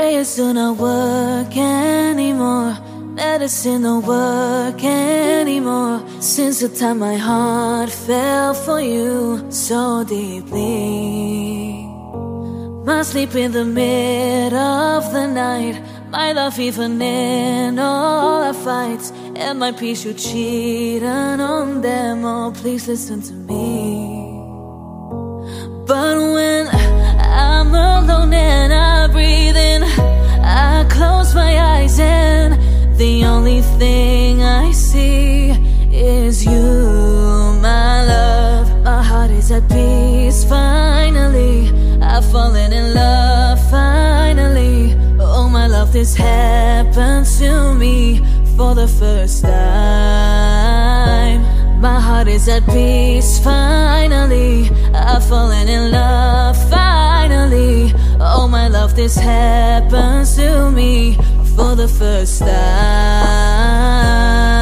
Prayers do not work anymore. Medicine don't work anymore. Since the time my heart fell for you so deeply. My sleep in the middle of the night, my love even in all our fights, and my peace you cheating on them. Oh, please listen to me. But when I'm alone and I breathe in, I close my eyes and the only thing I see is you, my love. My heart is at peace finally. I've fallen in love finally. Oh my love, this happened to me for the first time. My heart is at peace finally. I've fallen in love finally. Oh my love, this happens to me for the first time.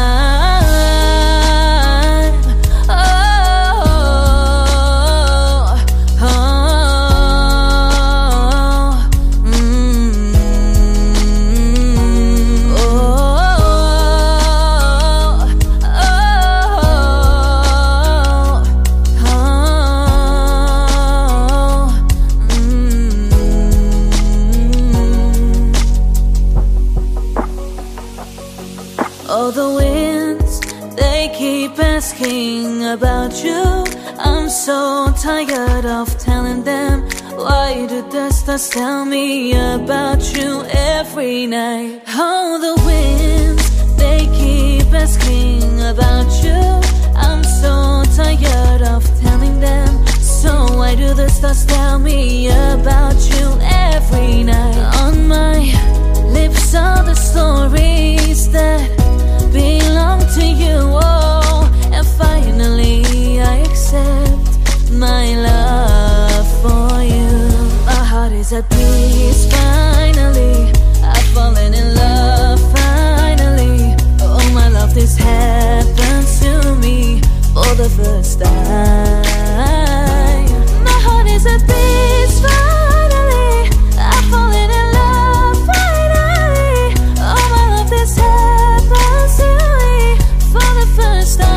All the winds, they keep asking about you. I'm so tired of telling them. Why do the stars tell me about you every night? All the winds, they keep asking about you. I'm so tired of telling them. So why do the stars tell me about you every night? On my lips are the stories that belong to you, oh, and finally I accept my love for you. My heart is at peace finally. I've fallen in love finally. Oh my love, this happened to me for the first time. My heart is at peace finally. I've fallen in love finally. Oh my love, this happened to me for the first time.